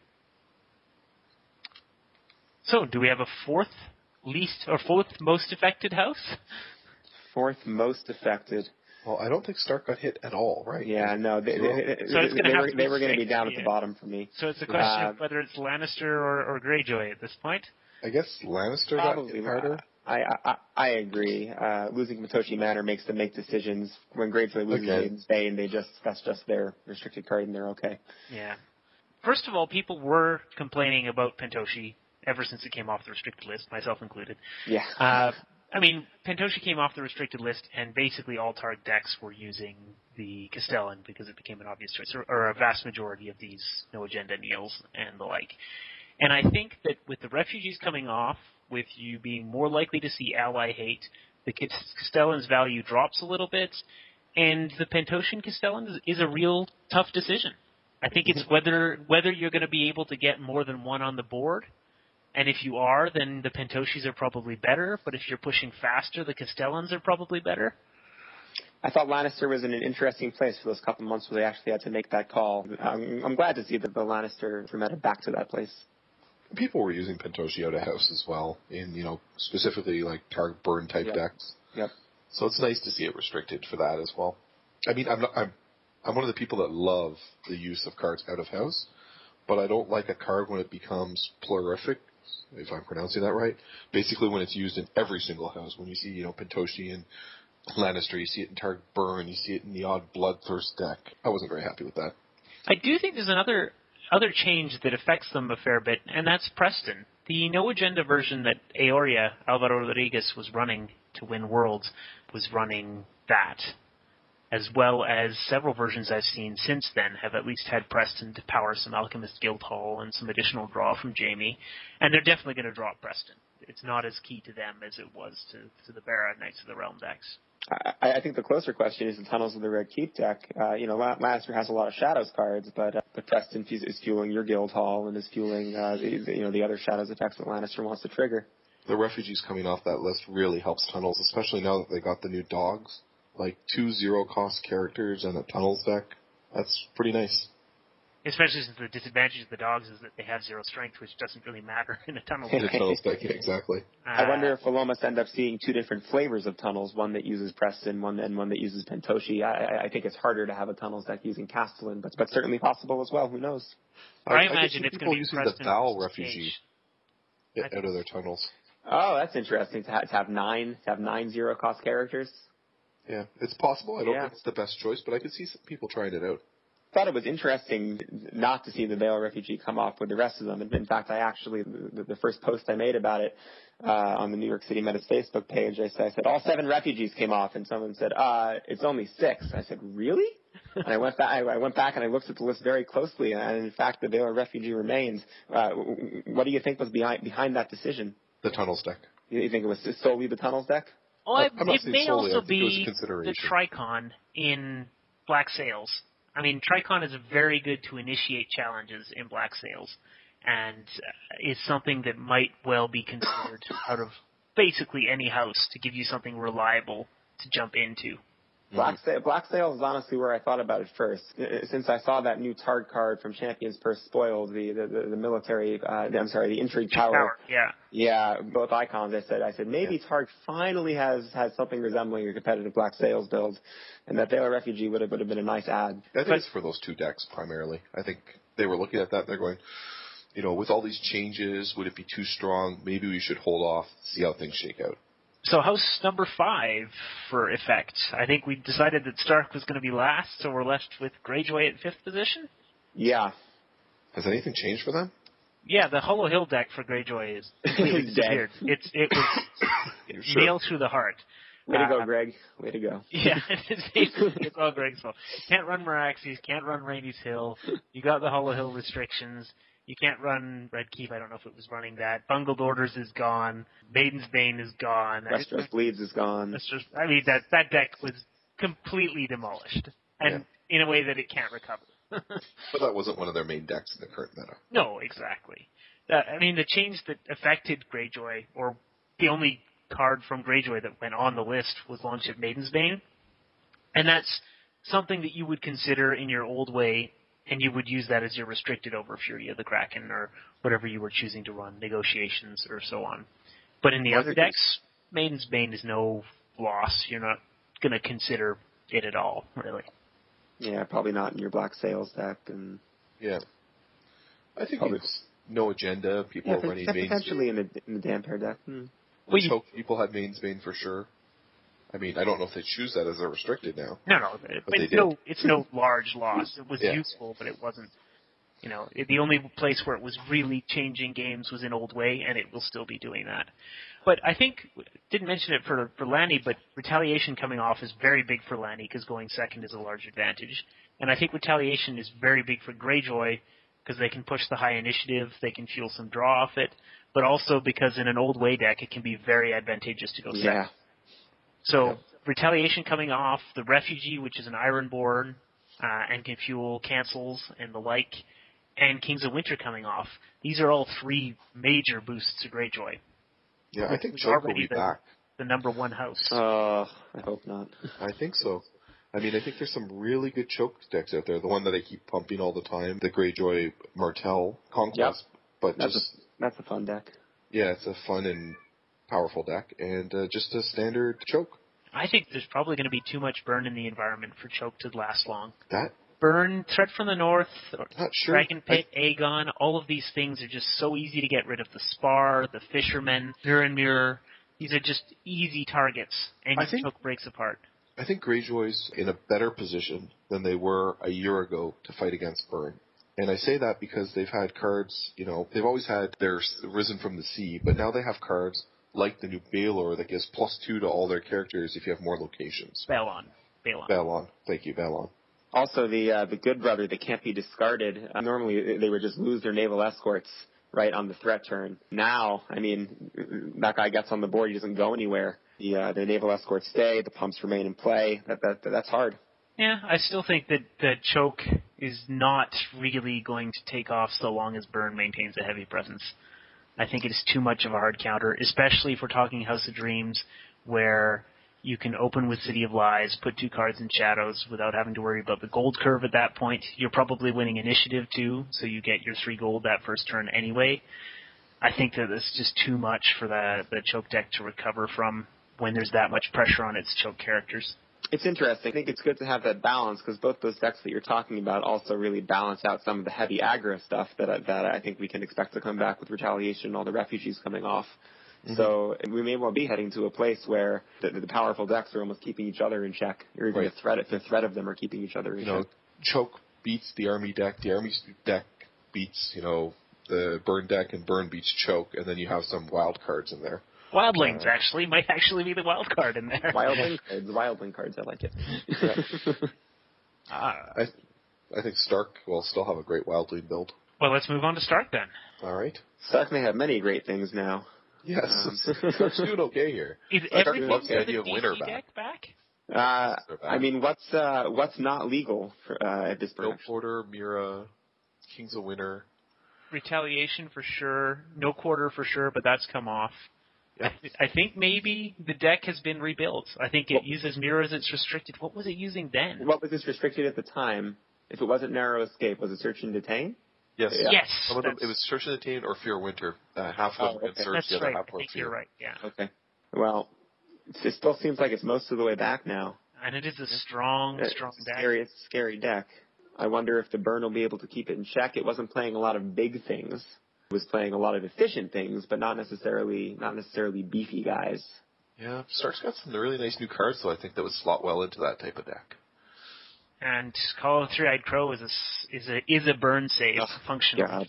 So, do we have a fourth most affected house? Fourth most affected. Well, I don't think Stark got hit at all, right? Yeah, no. They were going to be down at the bottom for me. So it's a question of whether it's Lannister or Greyjoy at this point? I guess Lannister got hit harder. I agree. Losing Matoshi Manor makes them make decisions. When Greyjoy loses Maiden's Bane, that's just their restricted card and they're okay. Yeah. First of all, people were complaining about Pentoshi ever since it came off the restricted list, myself included. Yeah. I mean, Pentoshi came off the restricted list, and basically all Targ decks were using the Castellan because it became an obvious choice, or a vast majority of these No Agenda Neils and the like. And I think that with the Refugees coming off, with you being more likely to see ally hate, the Castellan's value drops a little bit, and the Pentoshian Castellan is a real tough decision. I think it's whether you're going to be able to get more than one on the board. And if you are, then the Pentoshis are probably better. But if you're pushing faster, the Castellans are probably better. I thought Lannister was in an interesting place for those couple months where they actually had to make that call. I'm glad to see that the Lannister meta back to that place. People were using Pentoshi out of house as well, in specifically like Targ burn type decks. Yep. So it's nice to see it restricted for that as well. I mean, I'm one of the people that love the use of cards out of house, but I don't like a card when it becomes plurific, if I'm pronouncing that right. Basically, when it's used in every single house, when you see Pentoshi and Lannister, you see it in Targ burn, you see it in the odd Bloodthirst deck. I wasn't very happy with that. I do think there's another change that affects them a fair bit, and that's Preston. The No Agenda version that Eoria, Alvaro Rodriguez, was running to win Worlds was running that, as well as several versions I've seen since then have at least had Preston to power some Alchemist Guildhall and some additional draw from Jamie, and they're definitely going to drop Preston. it's not as key to them as it was to the Bara Knights of the Realm decks. I think the closer question is the Tunnels of the Red Keep deck. Lannister has a lot of Shadows cards, but Preston is fueling your Guild Hall and is fueling the other Shadows attacks that Lannister wants to trigger. The refugees coming off that list really helps Tunnels, especially now that they got the new dogs. Like 2 0-cost characters and a Tunnels deck. That's pretty nice. Especially since the disadvantage of the dogs is that they have 0 strength, which doesn't really matter in a Tunnels In deck. a Tunnels deck, yeah, exactly. I wonder if we'll almost end up seeing 2 different flavors of Tunnels, one that uses Preston, one that uses Pentoshi. I think it's harder to have a Tunnels deck using Castellan, but certainly possible as well. Who knows? I imagine it's going to be using Preston the Val refugee Cage. out of their Tunnels. Oh, that's interesting to have 9 0-cost characters. Yeah, it's possible. I don't think it's the best choice, but I could see some people trying it out. I thought it was interesting not to see the Vale refugee come off with the rest of them. In fact, I actually, the first post I made about it on the New York City Meta's Facebook page, I said all 7 refugees came off, and someone said, it's only 6. I said, really? And I went back and I looked at the list very closely, and in fact, the Vale refugee remains. What do you think was behind that decision? The Tunnels deck. You think it was solely the Tunnels deck? Well, it may solely. also be the Tricon in Black Sails. I mean, Tricon is very good to initiate challenges in Black Sails, and is something that might well be considered out of basically any house to give you something reliable to jump into. Black Sails is honestly where I thought about it first. Since I saw that new Targ card from Champions Purse Spoiled, the military, the Intrigue Power. Yeah. Yeah, both icons. I said maybe Targ finally has something resembling a competitive Black Sails build, and that Vale Refugee would have been a nice add. I think it's for those 2 decks primarily. I think they were looking at that and they're going, with all these changes, would it be too strong? Maybe we should hold off, see how things shake out. So house number 5 for effect. I think we decided that Stark was going to be last, so we're left with Greyjoy at 5th position? Yeah. Has anything changed for them? Yeah, the Hollow Hill deck for Greyjoy is completely disappeared. It was nailed through the heart. Way to go, Greg. Way to go. Yeah, it's all Greg's fault. Can't run Meraxes, can't run Rainey's Hill. You got the Hollow Hill restrictions. You can't run Red Keep. I don't know if it was running that. Bungled Orders is gone. Maiden's Bane is gone. Westeros Bleeds is gone. That deck was completely demolished, and in a way that it can't recover. But that wasn't one of their main decks in the current meta. No, exactly. The change that affected Greyjoy, or the only card from Greyjoy that went on the list, was launched at Maiden's Bane, and that's something that you would consider in your old way. And you would use that as your restricted over Fury of the Kraken or whatever you were choosing to run, negotiations or so on. But in the other decks, Maiden's Bane is no loss. You're not going to consider it at all, really. Yeah, probably not in your Black Sails deck. And yeah. I think it's no agenda. People are running Maiden's potentially in the Damphair deck. Well, people had Maiden's Bane for sure. I mean, I don't know if they choose that as a restricted now. No, it's no large loss. It was useful, but it wasn't, the only place where it was really changing games was in Old Way, and it will still be doing that. But I think, didn't mention it for Lanny, but Retaliation coming off is very big for Lanny, because going second is a large advantage. And I think Retaliation is very big for Greyjoy, because they can push the high initiative, they can fuel some draw off it, but also because in an Old Way deck, it can be very advantageous to go second. Yeah. So, Retaliation coming off, the Refugee, which is an Ironborn, and can fuel cancels and the like, and Kings of Winter coming off. These are all 3 major boosts to Greyjoy. Yeah, I think Choke will be back. The number 1 house. I hope not. I think so. I mean, I think there's some really good Choke decks out there. The one that I keep pumping all the time, the Greyjoy Martell Conquest. Yep. But that's a fun deck. Yeah, it's a fun and powerful deck, and just a standard Choke. I think there's probably going to be too much burn in the environment for Choke to last long. That? Burn, Threat from the North, not sure. Dragon Pit, Aegon, all of these things are just so easy to get rid of. The Spar, the Fishermen, Mirror. These are just easy targets, and Choke breaks apart. I think Greyjoy's in a better position than they were a year ago to fight against burn. And I say that because they've had cards, they've always had their Risen from the Sea, but now they have cards like the new Baelor that gives +2 to all their characters if you have more locations. Balon. Thank you, Balon. Also, the Good Brother that can't be discarded. Normally, they would just lose their naval escorts right, on the threat turn. Now, I mean, that guy gets on the board, he doesn't go anywhere. The naval escorts stay, the pumps remain in play. That's hard. Yeah, I still think that choke is not really going to take off so long as Burn maintains a heavy presence. I think it is too much of a hard counter, especially if we're talking House of Dreams, where you can open with City of Lies, put 2 cards in Shadows without having to worry about the gold curve at that point. You're probably winning initiative too, so you get your 3 gold that first turn anyway. I think that it's just too much for the choke deck to recover from when there's that much pressure on its choke characters. It's interesting. I think it's good to have that balance because both those decks that you're talking about also really balance out some of the heavy aggro stuff that I think we can expect to come back with Retaliation and all the refugees coming off. Mm-hmm. So we may well be heading to a place where the powerful decks are almost keeping each other in check, or even the threat of them are keeping each other in check. Choke beats the Army deck. The Army deck beats, the Burn deck, and Burn beats Choke, and then you have some wild cards in there. Wildlings might actually be the wild card in there. Wildling cards, I like it. I think Stark will still have a great Wildling build. Well, let's move on to Stark then. All right. Stark may have many great things now. Yes, Stark's doing okay here. Is everything loves the idea of Winter back. I mean, what's not legal at this point? No Porter, Mira, Kings of Winter. Retaliation for sure. No Quarter for sure, but that's come off. Yep. I think maybe the deck has been rebuilt. I think it uses Mirror as its restricted. What was it using then? What was its restricted at the time? If it wasn't Narrow Escape, was it Search and Detain? Yes. Yeah. Yes. Some of them, it was Search and Detain or Fear Winter. Half of them Search, that's the other right. half were I think Fear. you're right, yeah. Okay. Well, it still seems like it's most of the way back now. And it is a strong deck. It's a scary deck. I wonder if the Burn will be able to keep it in check. It wasn't playing a lot of big things. It was playing a lot of efficient things, but not necessarily beefy guys. Yeah, Stark's got some really nice new cards, so I think that would slot well into that type of deck. And Call of the Three-Eyed Crow is a burn save functional. God.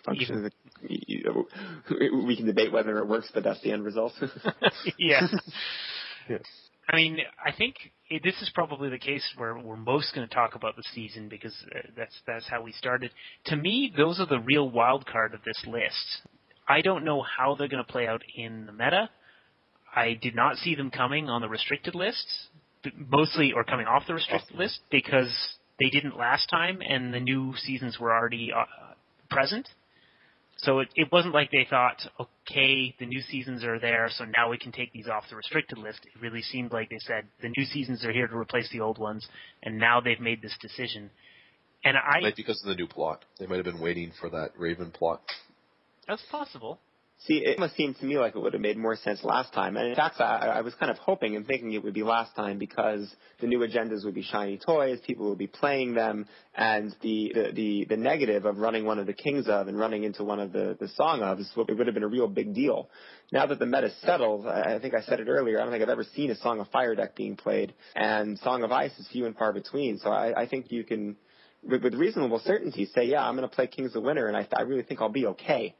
We can debate whether it works, but that's the end result. Yeah. Yeah. I mean, I think this is probably the case where we're most going to talk about the season because that's how we started. To me, those are the real wild card of this list. I don't know how they're going to play out in the meta. I did not see them coming on the restricted list, mostly, or coming off the restricted list because they didn't last time and the new seasons were already present. So it wasn't like they thought, okay, the new seasons are there, so now we can take these off the restricted list. It really seemed like they said, the new seasons are here to replace the old ones, and now they've made this decision. And might because of the new plot. They might have been waiting for that Raven plot. That's possible. See, it must seem to me like it would have made more sense last time. And in fact, I was kind of hoping and thinking it would be last time because the new agendas would be shiny toys, people would be playing them, and the negative of running one of the Kings of and running into one of the Song ofs, it would have been a real big deal. Now that the meta's settled, I think I said it earlier, I don't think I've ever seen a Song of Fire deck being played, and Song of Ice is few and far between. So I think you can, with reasonable certainty, say, yeah, I'm going to play Kings of Winter, and I really think I'll be okay.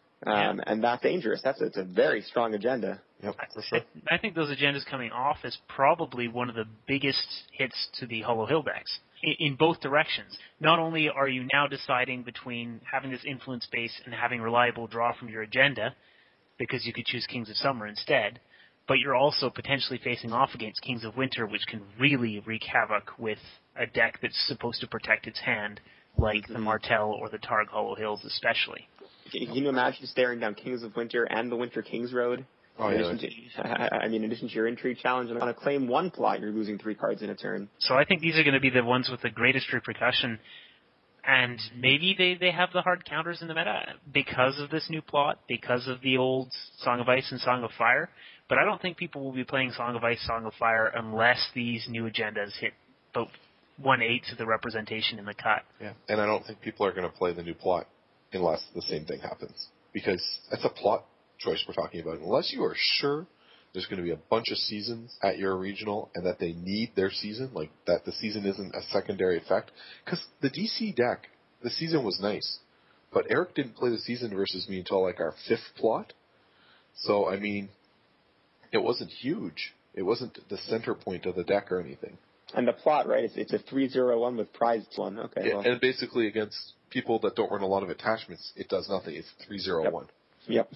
And that's dangerous. It's a very strong agenda. Yep, for sure. I think those agendas coming off is probably one of the biggest hits to the Hollow Hill decks in both directions. Not only are you now deciding between having this influence base and having reliable draw from your agenda, because you could choose Kings of Summer instead, but you're also potentially facing off against Kings of Winter, which can really wreak havoc with a deck that's supposed to protect its hand, like the Martell or the Targ Hollow Hills especially. Can you imagine staring down Kings of Winter and the Winter Kings Road? Oh, in addition to your intrigue challenge, and on a claim one plot, you're losing 3 cards in a turn. So I think these are going to be the ones with the greatest repercussion, and maybe they have the hard counters in the meta because of this new plot, because of the old Song of Ice and Song of Fire, but I don't think people will be playing Song of Ice, Song of Fire unless these new agendas hit about 1/8 of the representation in the cut. Yeah, and I don't think people are going to play the new plot unless the same thing happens. Because that's a plot choice we're talking about. Unless you are sure there's going to be a bunch of seasons at your regional and that they need their season, like that the season isn't a secondary effect. Because the DC deck, the season was nice. But Eric didn't play the season versus me until like our 5th plot. So, I mean, it wasn't huge. It wasn't the center point of the deck or anything. And the plot, right, it's a 3-0-1 with prized one. Okay. Yeah, well. And basically against people that don't run a lot of attachments, it does nothing. It's 301. Yep.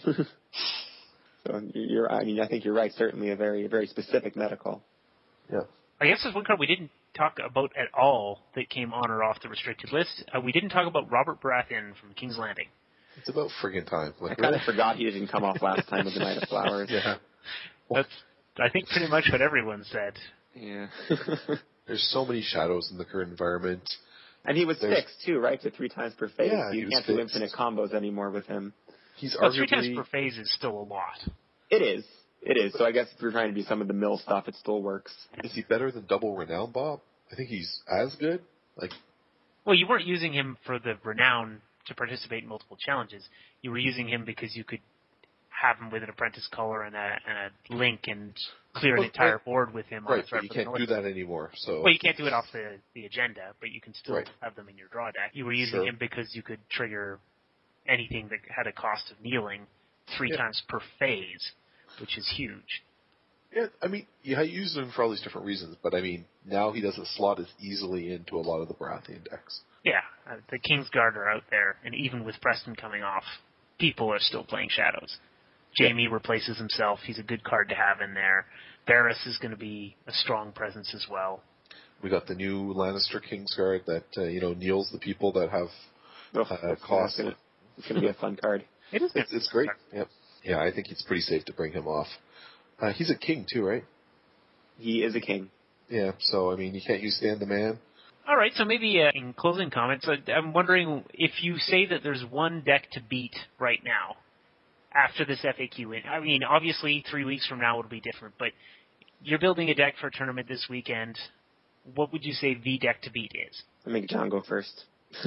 So I think you're right. Certainly a very, very specific medical. Yeah. I guess there's one card we didn't talk about at all that came on or off the restricted list. We didn't talk about Robert Baratheon from King's Landing. It's about friggin' time. I kind of forgot he didn't come off last time with the Knight of Flowers. Yeah. That's, I think, pretty much what everyone said. Yeah. There's so many shadows in the current environment. And he was fixed, too, right? To 3 times per phase. Yeah, You can't do infinite combos anymore with him. He's Well, arguably 3 times per phase is still a lot. It is. It is. So I guess if you're trying to do some of the mill stuff, it still works. Is he better than double renown, Bob? I think he's as good. Well, you weren't using him for the renown to participate in multiple challenges. You were using him because you could have him with an apprentice color and a link and clear an entire board with him. Right, on but you can't do that anymore. So. Well, you can't do it off the agenda, but you can still Right. have them in your draw deck. You were using him because you could trigger anything that had a cost of kneeling 3 times per phase, which is huge. Yeah, I mean, you use him for all these different reasons, but I mean, now he doesn't slot as easily into a lot of the Baratheon decks. Yeah, the Kingsguard are out there, and even with Preston coming off, people are still playing Shadows. Jaime replaces himself. He's a good card to have in there. Varys is going to be a strong presence as well. We got the new Lannister Kingsguard that, kneels the people that have cost. It's going to be a fun card. It's great. Yep. Yeah, I think it's pretty safe to bring him off. He's a king too, right? He is a king. Yeah, so, I mean, you can't use Stand the Man. All right, so maybe in closing comments, I'm wondering if you say that there's one deck to beat right now after this FAQ. I mean, obviously 3 weeks from now it'll be different, but you're building a deck for a tournament this weekend. What would you say the deck to beat is? I'll make John go first.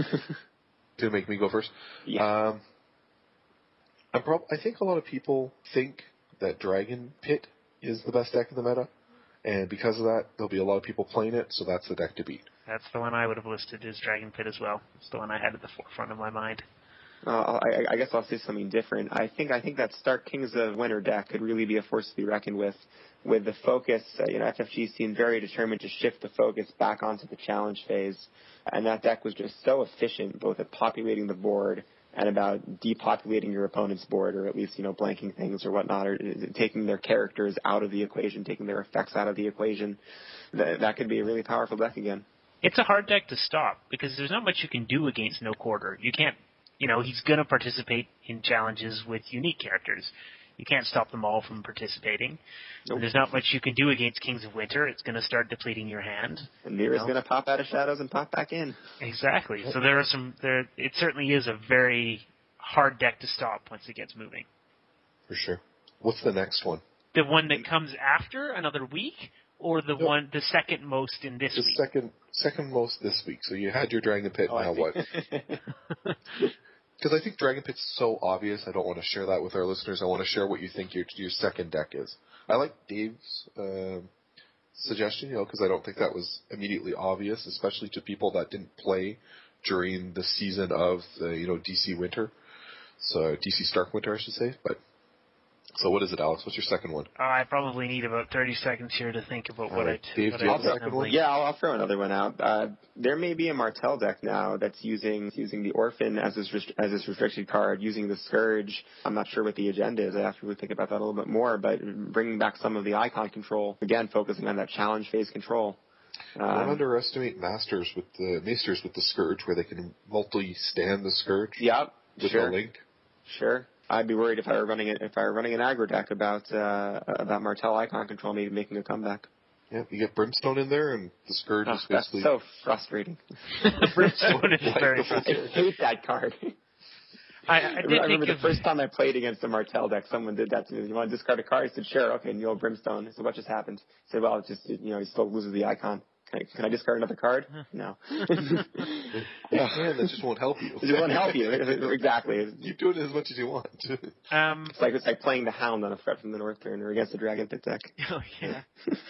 To make me go first? Yeah. I think a lot of people think that Dragon Pit is the best deck in the meta, and because of that, there'll be a lot of people playing it, so that's the deck to beat. That's the one I would have listed as Dragon Pit as well. It's the one I had at the forefront of my mind. I guess I'll say something different. I think that Stark Kings of Winter deck could really be a force to be reckoned with the focus. FFG seemed very determined to shift the focus back onto the challenge phase, and that deck was just so efficient, both at populating the board and about depopulating your opponent's board, or at least, blanking things or whatnot, or taking their characters out of the equation, taking their effects out of the equation. That could be a really powerful deck again. It's a hard deck to stop because there's not much you can do against No Quarter. You can't, he's going to participate in challenges with unique characters. You can't stop them all from participating. Nope. There's not much you can do against Kings of Winter. It's going to start depleting your hand. And Mira's going to pop out of Shadows and pop back in. Exactly. So it certainly is a very hard deck to stop once it gets moving. For sure. What's the next one? The one that comes after another week, or the second most in this week? The second most this week. So you had your Dragon Pit, now what? Because I think Dragon Pit's so obvious, I don't want to share that with our listeners. I want to share what you think your second deck is. I like Dave's suggestion, because I don't think that was immediately obvious, especially to people that didn't play during the season of DC Winter. So DC Stark Winter, I should say. So what is it, Alex? What's your second one? I probably need about 30 seconds here to think about what Dave, do you have the second one? Yeah, I'll throw another one out. There may be a Martell deck now that's using the Orphan as his restricted card, using the Scourge. I'm not sure what the agenda is. I have to really think about that a little bit more, but bringing back some of the icon control, again, focusing on that challenge phase control. Don't underestimate Maesters with the Scourge, where they can multi-stand the Scourge. Yep, with a link. Sure. I'd be worried if I were running an aggro deck about Martell icon control maybe making a comeback. Yeah, you get Brimstone in there, and the Scourge is basically... That's so frustrating. Brimstone is very frustrating. I hate that card. I remember the first time I played against a Martell deck, someone did that to me. You want to discard a card? I said, sure, okay, and you owe Brimstone. I said, what just happened? I said, well, it just, he still loses the icon. Can I discard another card? No. Yeah, that just won't help you. It won't help you. Exactly. Keep doing it as much as you want. It's like playing the Hound on a Threat from the North turn or against the Dragon Pit deck. Oh, yeah.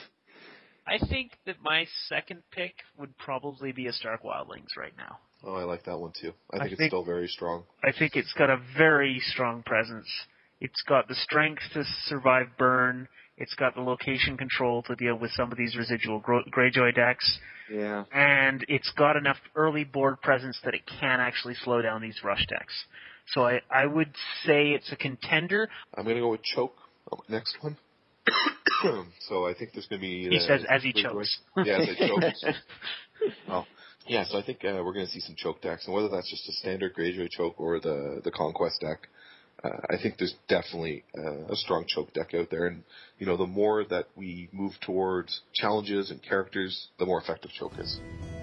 I think that my second pick would probably be a Stark Wildlings right now. Oh, I like that one too. I think it's still very strong. I think it's got a very strong presence. It's got the strength to survive burn. It's got the location control to deal with some of these residual Greyjoy decks. Yeah. And it's got enough early board presence that it can actually slow down these rush decks. So I would say it's a contender. I'm going to go with Choke on my next one. So I think there's going to be... He says as he chokes. Yeah, as I choke. Well, yeah, so I think we're going to see some choke decks, and whether that's just a standard Greyjoy choke or the Conquest deck, I think there's definitely a strong choke deck out there. And, you know, the more that we move towards challenges and characters, the more effective choke is.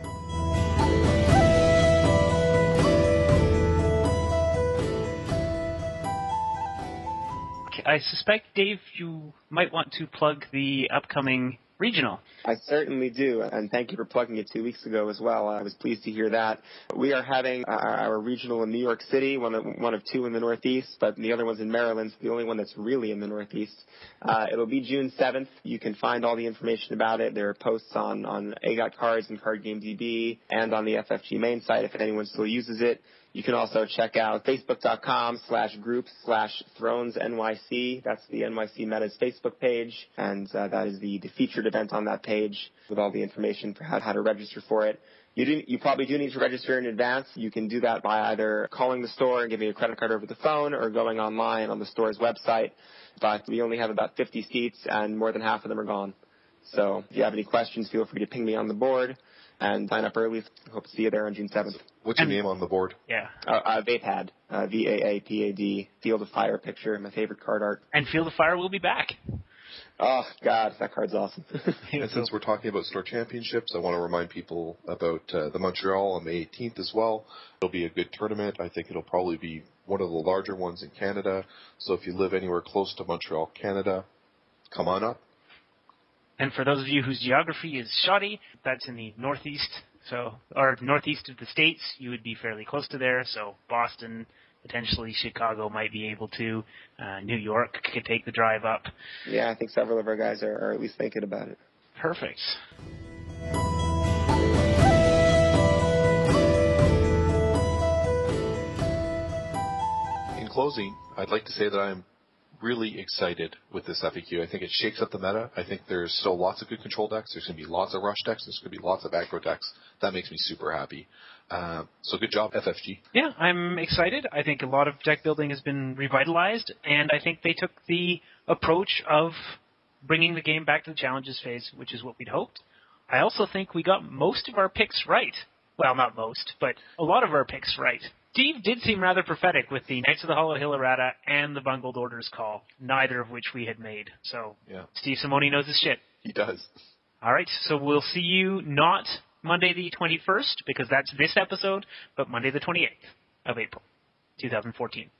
I suspect, Dave, you might want to plug the upcoming regional. I certainly do, and thank you for plugging it 2 weeks ago as well. I was pleased to hear that. We are having our regional in New York City, one of two in the Northeast, but the other one's in Maryland, so the only one that's really in the Northeast. It'll be June 7th. You can find all the information about it. There are posts on AGOT Cards and Card Game DB and on the FFG main site if anyone still uses it. You can also check out facebook.com/groups/ThronesNYC. That's the NYC Meta's Facebook page, and that is the featured event on that page with all the information for how to register for it. You probably do need to register in advance. You can do that by either calling the store and giving a credit card over the phone or going online on the store's website. But we only have about 50 seats, and more than half of them are gone. So if you have any questions, feel free to ping me on the board and sign up early. Hope to see you there on June 7th. What's your name on the board? Yeah. Vaapad. VAAPAD. Field of Fire picture. My favorite card art. And Field of Fire will be back. Oh, God. That card's awesome. And since we're talking about store championships, I want to remind people about the Montreal on May 18th as well. It'll be a good tournament. I think it'll probably be one of the larger ones in Canada. So if you live anywhere close to Montreal, Canada, come on up. And for those of you whose geography is shoddy, that's in the northeast, or northeast of the States. You would be fairly close to there, so Boston, potentially Chicago might be able to. New York could take the drive up. Yeah, I think several of our guys are at least thinking about it. Perfect. In closing, I'd like to say that I'm really excited with this FAQ. I think it shakes up the meta. I think there's still lots of good control decks. There's going to be lots of rush decks. There's going to be lots of aggro decks. That makes me super happy. So good job, FFG. Yeah, I'm excited. I think a lot of deck building has been revitalized, and I think they took the approach of bringing the game back to the challenges phase, which is what we'd hoped. I also think we got most of our picks right. Well, not most, but a lot of our picks right. Steve did seem rather prophetic with the Knights of the Hollow Hill errata and the Bungled Orders call, neither of which we had made. So yeah. Steve Simoni knows his shit. He does. All right, so we'll see you not Monday the 21st, because that's this episode, but Monday the 28th of April, 2014.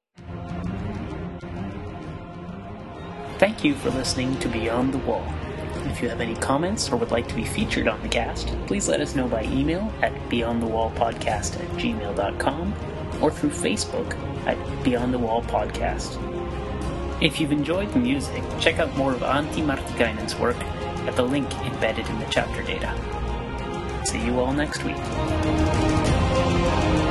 Thank you for listening to Beyond the Wall. If you have any comments or would like to be featured on the cast, please let us know by email at beyondthewallpodcast@gmail.com or through Facebook at Beyond the Wall Podcast. If you've enjoyed the music, check out more of Antti Martikainen's work at the link embedded in the chapter data. See you all next week.